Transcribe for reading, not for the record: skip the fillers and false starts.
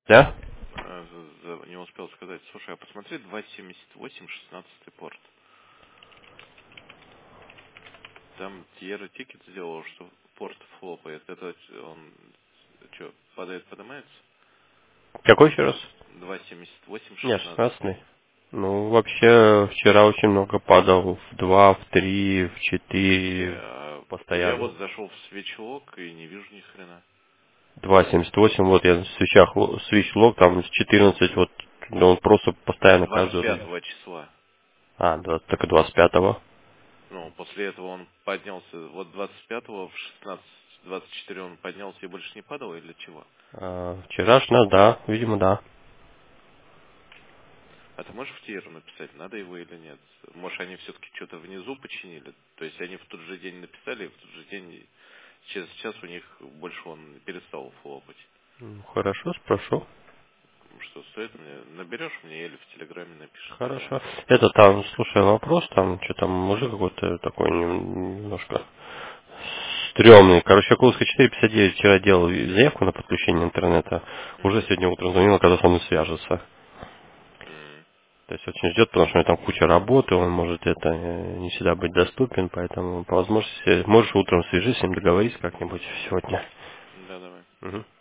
Да? Не успел сказать. Слушай, а посмотри 2.78, 16 порт. Там Тьерра Тикет сделал, что порт флопает. Это он что, падает, поднимается? Какой еще раз? 2.78, Нет, 16. 16. Ну, вообще, вчера очень много падал. В 2, в 3, в Где? 4 Я вот постоянно. зашел в свечлог и не вижу ни хрена. 2.78, вот я на свечах, свич лог, там с 14, вот, ну, он просто постоянно каждую рубль. 25 числа. А, 20, так и 25-го. Ну, после этого он поднялся. Вот 25-го в 16:24 он поднялся и больше не падал или чего? Вчерашний, да, видимо, да. А ты можешь в Тьеру написать, надо его или нет? Может, они все-таки что-то внизу починили? То есть они в тот же день написали, и в тот же день, через час у них больше он перестал флопать. Хорошо, спрошу. Что стоит мне? Наберешь мне или в Телеграме напишешь тогда? Хорошо. Это там, слушай, вопрос, там, что там, мужик какой-то такой немножко стрёмный. Короче, Кулска 459 вчера делал заявку на подключение интернета. Уже Угу. сегодня утром звонил, когда со мной свяжется. То есть очень ждет, потому что у него там куча работы, он может это не всегда быть доступен, поэтому по возможности можешь утром свяжись с ним, договорись как-нибудь сегодня. Да, давай. Мгм.